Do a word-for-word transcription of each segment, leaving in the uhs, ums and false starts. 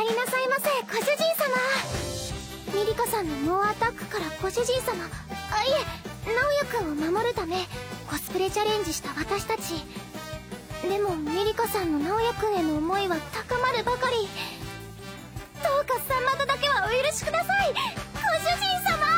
りなさいませ、ご主人様。ミリカさんの猛アタックからご主人様、あ、いえ、直也くんを守るためコスプレチャレンジした私たち。でもミリカさんの直也くんへの思いは高まるばかり。どうかさんまとだけはお許しください、ご主人様。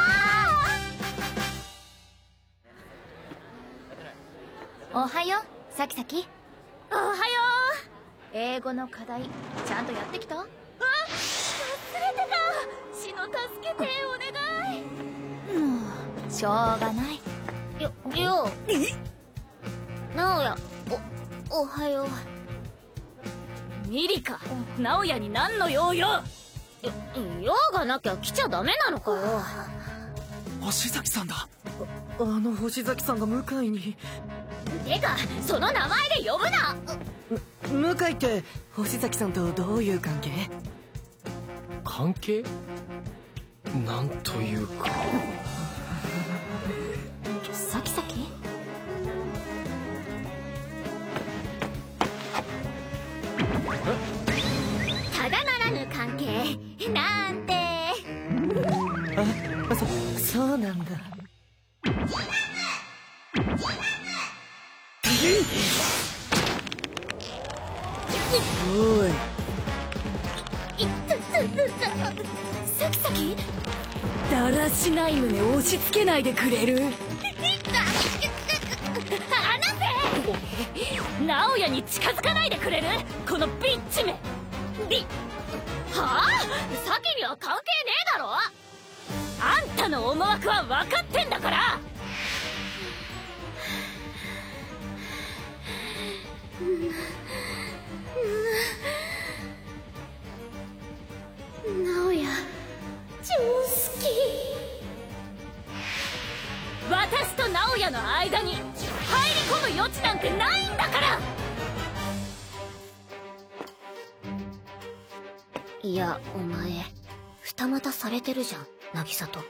おはよう、さきさき。 おはよう。 英語の課題ちゃんとやってきた？あ、 忘れてた。シノ助けて、お願い。 もうしょうがない。 よ、よう。直也、お、おはよう。 ミリカ、直也に何の用よ。 用がなきゃ来ちゃダメなのかよ。 星崎さんだ。あの星崎さんが向井に。 てかその名前で呼ぶな。 む向井って星崎さんとどういう関係？ 関係？なんというか。 さきさき？ ただならぬ関係なんて。 あ、そ、そうなんだ。おい。 いったったったった。さきさき？ だらしない胸押し付けないでくれる？ 離せ！ 直也に近づかないでくれる？このビッチめ。 ビはあ？さきには関係ねえだろ。 あんたの思惑は分かってんだから。 直也超好き。 私と直也の間に入り込む余地なんてないんだから。 いや、お前二股されてるじゃん、渚と。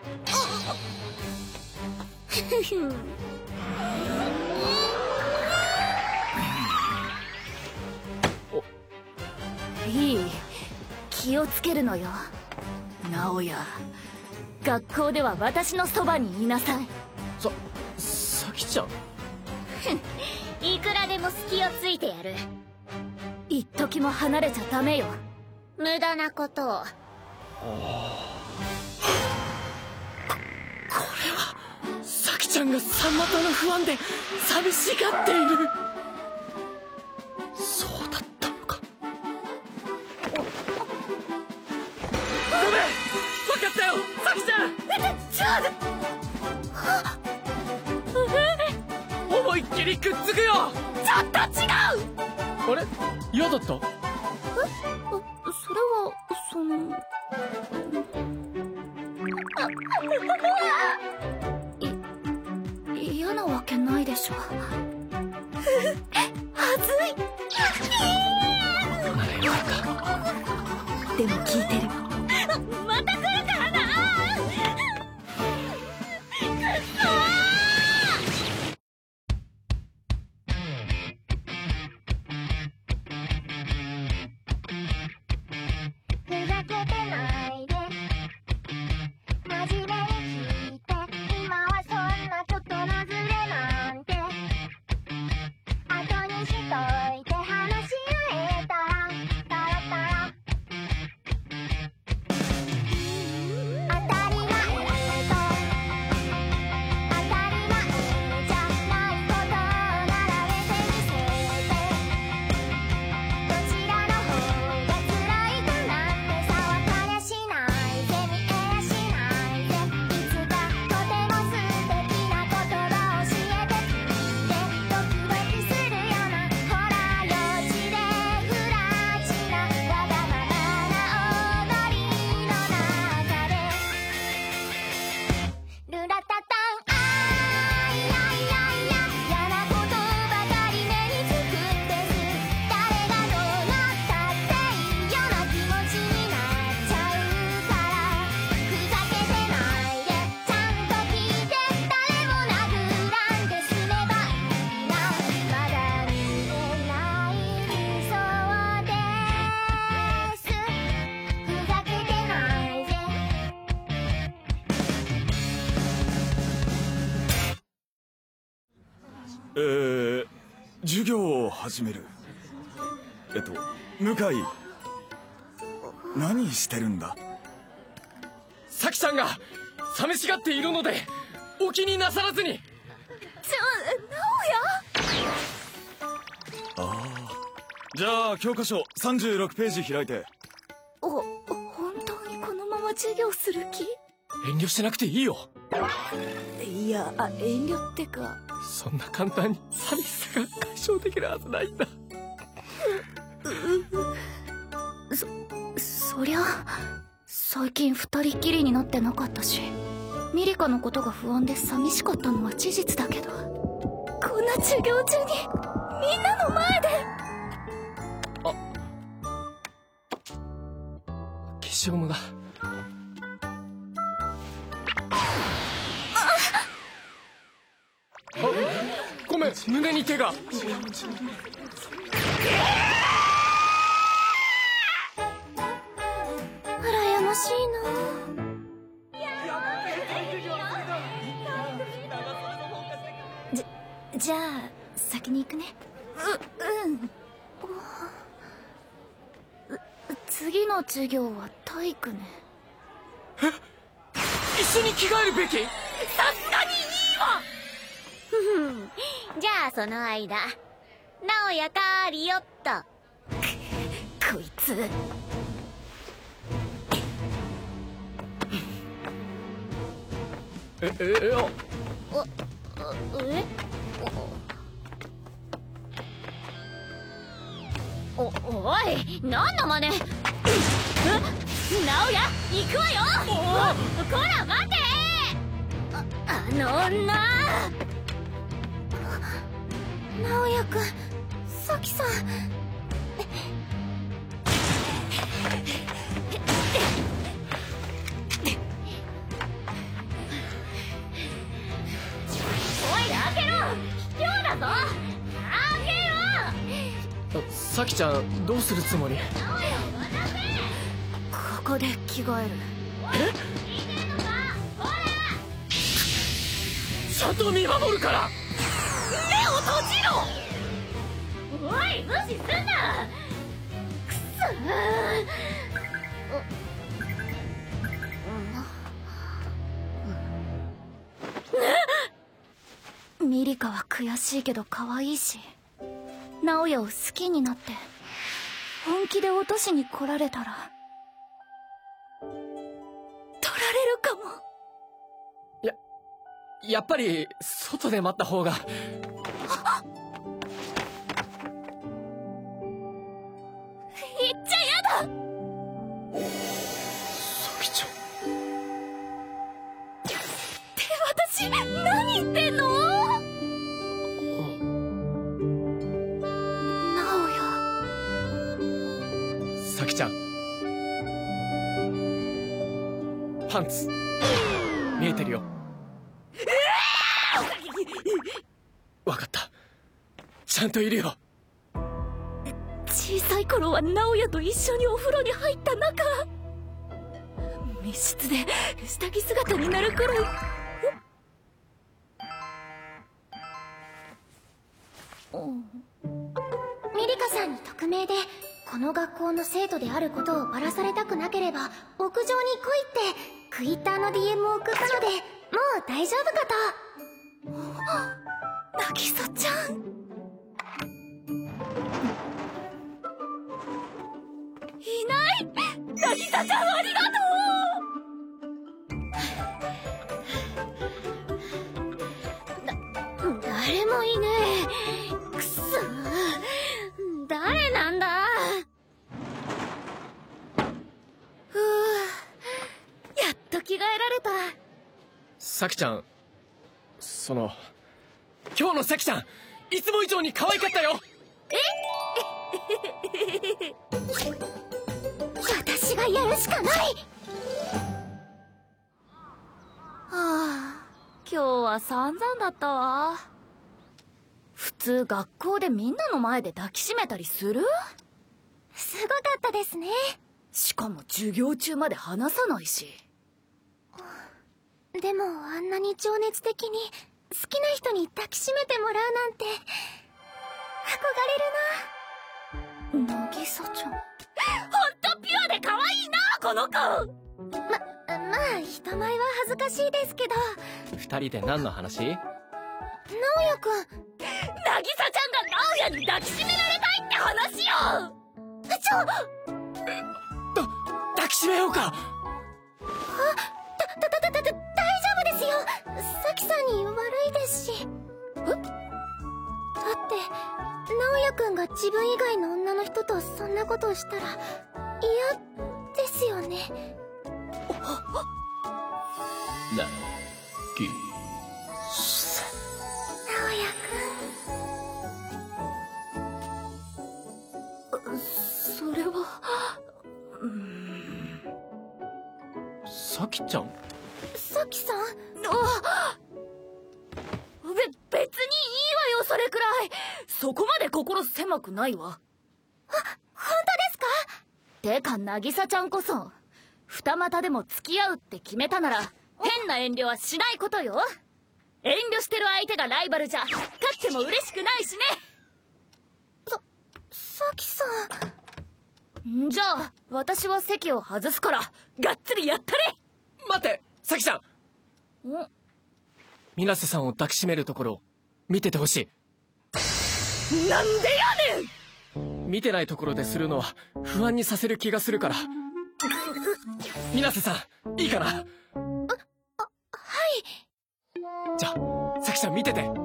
いい、気をつけるのよ直也。学校では私のそばにいなさい。 さ、さきちゃん。 いくらでも隙をついてやる。 一時も離れちゃダメよ。 無駄なことを。 これはさきちゃんがさんまとの不安で寂しがっている。 そうだったのか。 ごめん、分かったよ、さきちゃん。 ちょ思いっきりくっつくよ。 ちょっと違う。 あれ、嫌だった？ え、それはそのい嫌なわけないでしょ。 はずい。 でも聞いてる。 また来るからな。くっそー。ふざけてないで、真面目に聞いて。今はそんなちょっとなずれなんて後にしといて、話し合えたらタラタラえー、授業を始める。えっと向井、何してるんだ？ 咲ちゃんが寂しがっているのでお気になさらずに。 ちょ、直哉。 ああ、じゃあ教科書さんじゅうろくページ開いて。 お、本当にこのまま授業する気？ 遠慮しなくていいよ。 いや、あ、遠慮ってか、 そんな簡単に寂しさが解消できるはずないんだ。 そ、そりゃ最近二人っきりになってなかったし、ミリカのことが不安で寂しかったのは事実だけど、こんな授業中にみんなの前で。 消しゴムが。あ、ごめん、胸に手が。 羨ましいな。 じ、じゃあ先に行くね。う、うん。う、次の授業は体育ね。 え、一緒に着替えるべき？ さすがにいいわ。 じゃあその間、直哉かーりよっと。 こいつ。 え、え、え、あ。 お、え？お、おい、何の真似？え？直哉、行くわよ！こら、待て！あ、あの女！直哉くん、咲さん。おい、開けろ！卑怯だぞ！開けろ！ 咲ちゃん、どうするつもり？ ここで着替える。 え？ちゃんと見守るから。 目を閉じろ！ おい、無視すんな！くそー。ミリカは悔しいけど可愛いし、直哉を好きになって本気で落としに来られたら取られるかも。 や、やっぱり外で待った方が。 言っちゃやだ。 咲ちゃんって私何言ってんの？直哉。 咲ちゃん、パンツ見えてるよ。わかった、ちゃんといるよ。 小さい頃は直哉と一緒にお風呂に入った仲。密室で下着姿になるくらい。 ミリカさんに匿名でこの学校の生徒であることをバラされたくなければ屋上に来いってクイッターの ディーエム を送ったので、もう大丈夫かと。渚ちゃん、いない。渚ちゃん、ありがとう。だ、誰もいねえ。くそ、誰なんだ。 ふう、やっと着替えられた。 咲ちゃん、その今日の咲ちゃん、いつも以上に可愛かったよ。 私がやるしかない。 はあ、今日は散々だったわ。普通学校でみんなの前で抱きしめたりする？ すごかったですね。 しかも授業中まで話さないし。 でもあんなに情熱的に好きな人に抱きしめてもらうなんて憧れるな。 渚ちゃん、 ほんとピュアで可愛いなこの子。 ま、まあ人前は恥ずかしいですけど。 二人で何の話？ 直也くん、 渚ちゃんが直也に抱きしめられたいって話よ。 ちょだ抱きしめようか。 た、た、た、た、た、大丈夫ですよ。咲さんに悪いですし。え？だって直也くんが自分以外の女の人とそんなことをしたら嫌ですよね。 なぎ直也くん。 それは咲ちゃん？ 咲さん？ あべ、別にいいわよそれくらい。そこまで心狭くないわ。 あ、本当ですか？ てか渚ちゃんこそ二股でも付き合うって決めたなら変な遠慮はしないことよ。遠慮してる相手がライバルじゃ勝っても嬉しくないしね。 さ、咲さん。 んじゃあ私は席を外すからがっつりやったれ。 待って、咲ちゃん。 ん？ 水瀬さんを抱きしめるところを見ててほしい。 なんでやねん。 見てないところでするのは不安にさせる気がするから。水瀬さん、いいかな？あ、 あ、はい。 じゃあ咲ちゃん見てて。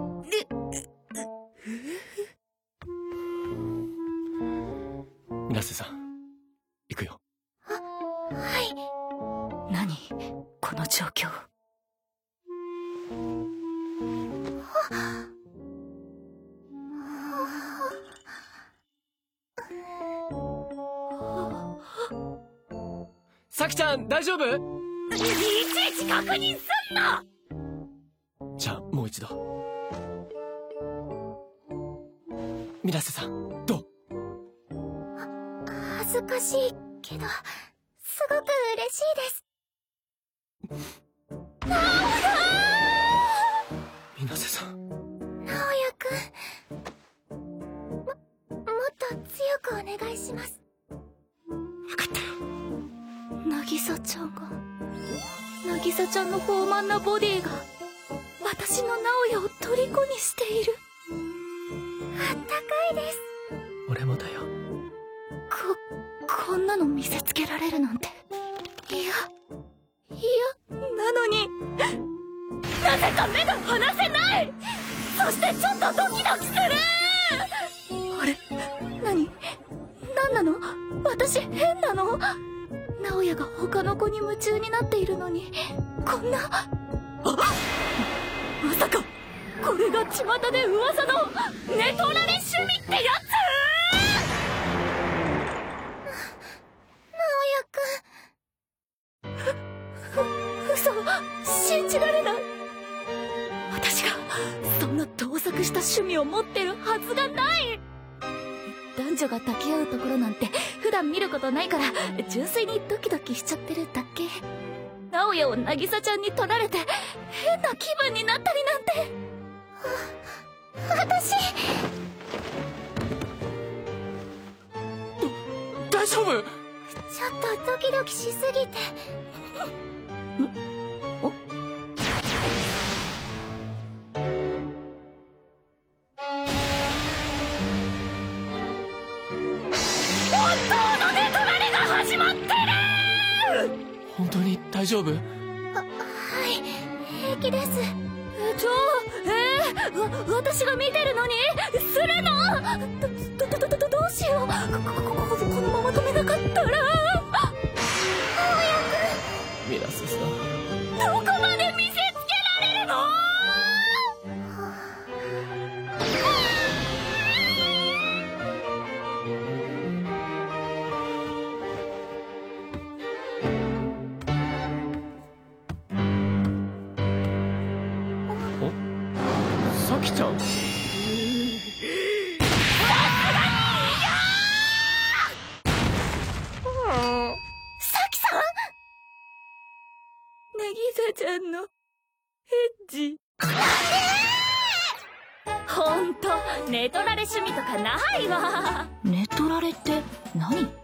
水瀬さん、行くよ。 あ、はい。 何この状況。 咲ちゃん大丈夫？ いちいち確認すんな。 じゃあもう一度。水瀬さんどう？ 恥ずかしいけどすごく嬉しいです。 水瀬さん。 直也くん、も、もっと強くお願いします。 分かったよ。 渚ちゃんが渚ちゃんの豊満なボディが私の直也を虜にしている。 あったかいです。 俺もだよ。 ここんなの見せつけられるなんていや嫌なのに。 なぜか目が離せない。そしてちょっとドキドキする。 あれ、何何なの？私変なの？直也が他の子に夢中になっているのにこんな。あ、 まさかこれが巷で噂のネトラレ趣味ってやつ？ 直也くん。 う、嘘、信じられない。私がそんな盗作した趣味を持ってるはずがない。男女が抱き合うところなんて普段見ることないから純粋にドキドキしちゃってるだけ。直也を渚ちゃんに取られて変な気分になったりなんて。 私。 大丈夫？ ちょっとドキドキしすぎて。 本当のネトラレが始まってる。 本当に大丈夫？ あ、はい、平気です。 ちょ、えー、わ、私が見てるのにするの？ど、ど、ど、ど、どうしよう。こ、こ、こ、こ、このまま止めなかったら。 水瀬さん。 どこまで見せつけられるの？ 咲ちゃん。 咲さん？ 渚ちゃんのエッジほんと寝取られ趣味とかないわ。 寝取られって何？ えー、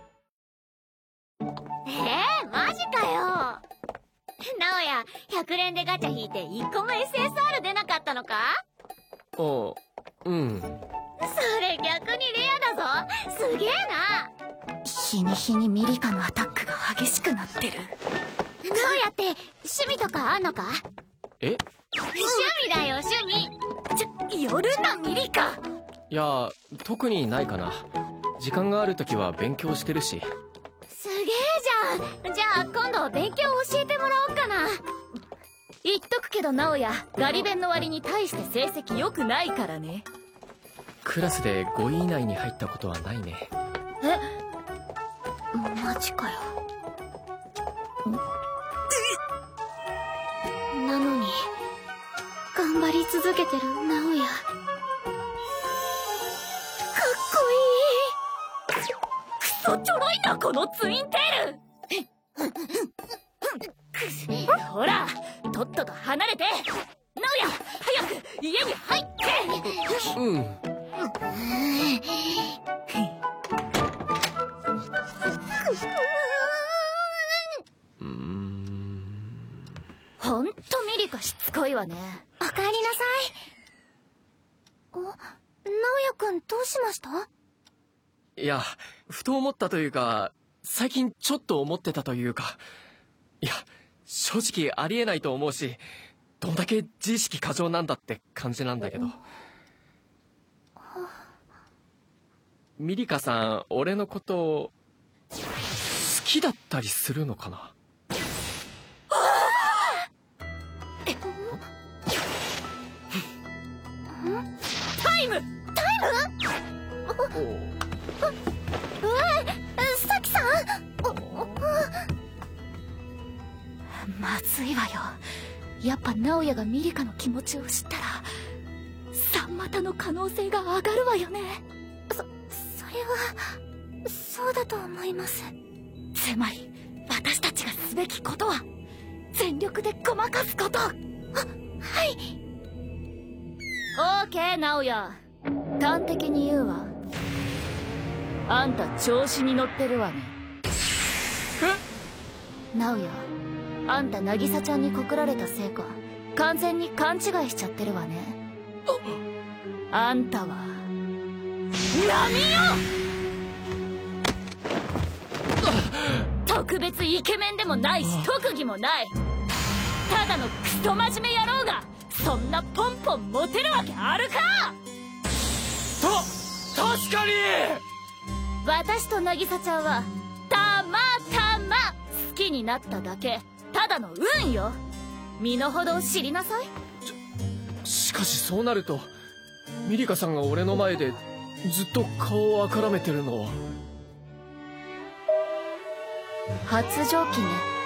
マジかよ。なおや、ひゃく連でガチャ引いていっこも エスエスアール 出なかったのか？ あ、うん。 それ逆にレアだぞ。すげえな。 日に日にミリカのアタックが激しくなってる。 なおやって趣味とかあんのか？ え？ 趣味だよ、趣味。 ちょ、夜なミリカ。 いや、特にないかな。時間があるときは勉強してるし。 すげえじゃん。じゃあ今度勉強教えてもらおうかな。 言っとくけど直哉、ガリ勉の割に大して成績良くないからね。 クラスでごい以内に入ったことはないね。 え？マジかよ。 なのに頑張り続けてるなおや。かっこいい。 クソちょろいなこのツインテール。ほら、とっとと離れて。直哉、早く家に入って。 うん。うーん。 ほんとミリカしつこいわね。 おかえりなさい。お、なおやくんどうしました？ いや、ふと思ったというか、最近ちょっと思ってたというか、いや、正直ありえないと思うし、どんだけ自意識過剰なんだって感じなんだけど。ミリカさん、俺のこと好きだったりするのかな？ タイムうえ、さきさん。 まずいわよ。やっぱ直哉がミリカの気持ちを知ったら三股の可能性が上がるわよね。 そ、それはそうだと思います。 つまり私たちがすべきことは全力でごまかすこと。あ、はい。 オーケー直哉、端的に言うわ。あんた調子に乗ってるわね。直哉、あんた渚ちゃんに告られたせいか完全に勘違いしちゃってるわね。あんたは何よ。特別イケメンでもないし特技もない、ただのクソ真面目野郎がそんなポンポンモテるわけあるか。 た、確かに。 私と渚ちゃんはたまたま好きになっただけ、ただの運よ。身の程を知りなさい。 し、しかしそうなるとミリカさんが俺の前でずっと顔をあからめてるのは発情期ね。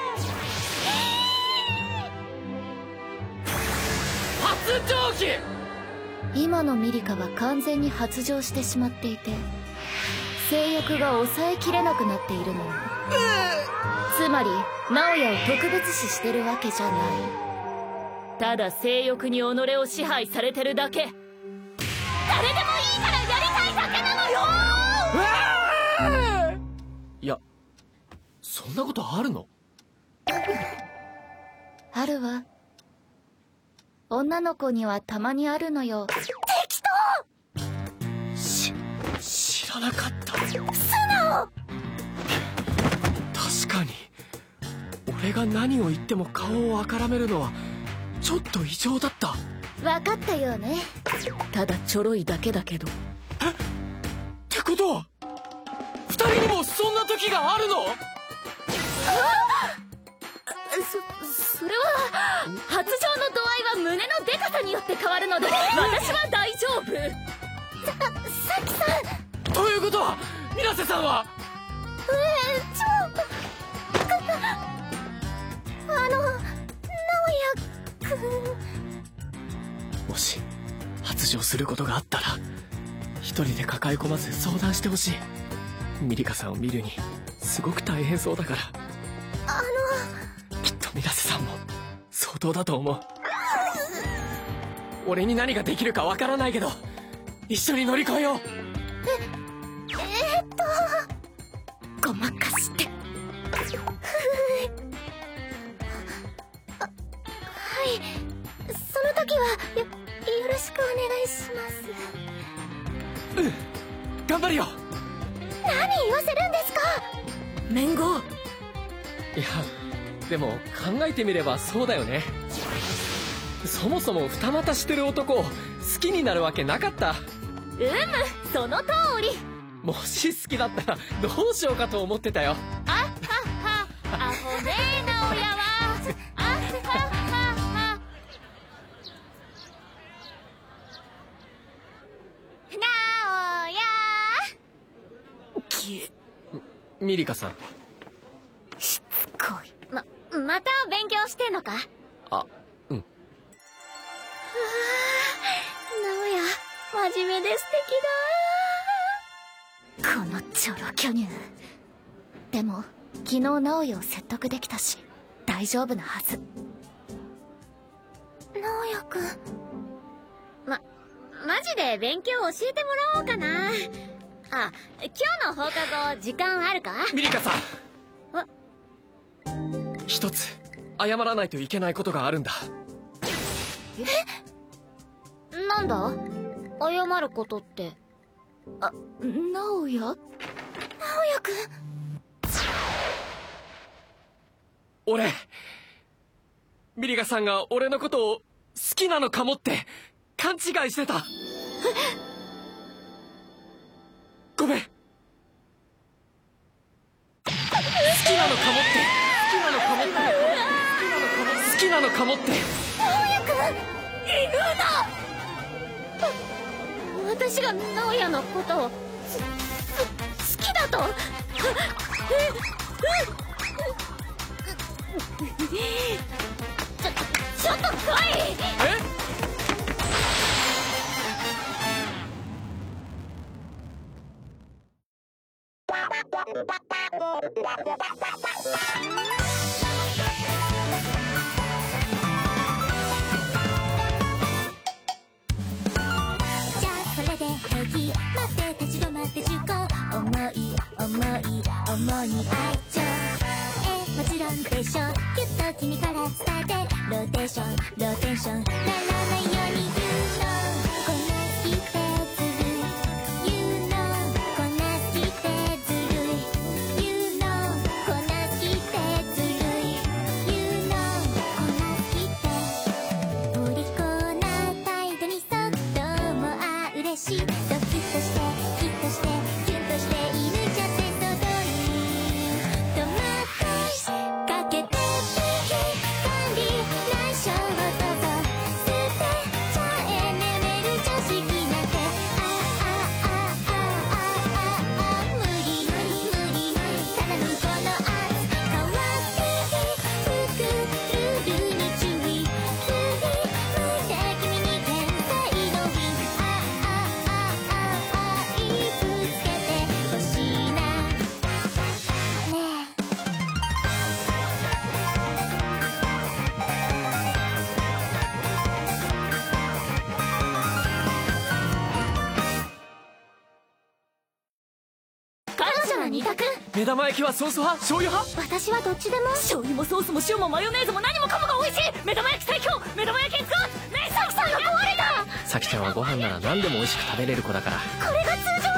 発情期。 今のミリカは完全に発情してしまっていて、性欲が抑えきれなくなっているのよ。つまり直哉を特別視してるわけじゃない。ただ性欲に己を支配されてるだけ。誰でもいいからやりたいだけなのよ。 いや、そんなことあるの？ あるわ。女の子にはたまにあるのよ。適当。 し、知らなかった。 素直。 確かに俺が何を言っても顔をあからめるのはちょっと異常だった。 分かったよね。ただちょろいだけだけど。 え？ってことは二人にもそんな時があるの？ そ、それは発情の度合いは胸のデカさによって変わるので、私は大丈夫。 さ、さきさん。 ということは水瀬さんはえー、ちょあの、直哉くん。 もし発情することがあったら一人で抱え込まず相談してほしい。ミリカさんを見るにすごく大変そうだから。 あのきっと水瀬さんも相当だと思う。 俺に何ができるかわからないけど一緒に乗り越えよう。 ええー、っとごまかしてあ、はいその時はよよろしくお願いします。 うん頑張るよ。 何言わせるんですか。 メンゴ。 いやでも考えてみればそうだよね。そもそも二股してる男を好きになるわけなかった。 うむその通り。 もし好きだったらどうしようかと思ってたよ。 あっはっはアホねえな親は。あっはっはっはなおやきミリカさん。 しつこい。 ままた勉強してんのか。 あうん直哉真面目で素敵このチョロ巨乳。でも昨日直哉を説得できたし大丈夫なはず。 だ。直哉くんまマジで勉強教えてもらおうかな。あ今日の放課後時間あるか。 ミリカさんわ一つ謝らないといけないことがあるんだ。 なんだ謝ることって。 あ直哉。 直哉くん俺ミリカさんが俺のことを好きなのかもって勘違いしてた。ごめん。好きなのかもって好きなのかもって好きなのかもって私が直哉のことをすす好きだと。ちょちょっと来い。 えじゃあそれで平気待って立ち止まって受講重い重い重い愛情えもちろんでしょきっと君から伝えてローテーションローテーションならないように言うのこんな好きってずるい言うのこんな好きってずるい言うのこんな好きってずるい言うのこんな好きってお利口な態度にそっともあ嬉しいドキッとしてキッとしてキュンとして射抜いちゃってそどいとまってかけてピー管理内緒をどうぞ捨てちゃえ眠る常識なんてあああああああ無理無理無理ただのこの圧変わっていくルールに注意振り向いて君に天才のウィンああああああ言いぶつけてほしいなねえ彼女の二択。 目玉焼きはソース派醤油派。 私はどっちでも醤油もソースも塩もマヨネーズも何もかもが美味しい。目玉焼き最強。目玉焼き使う。メイさんさんが壊れた。 さきちゃんはご飯なら何でも美味しく食べれる子だから。 これが通常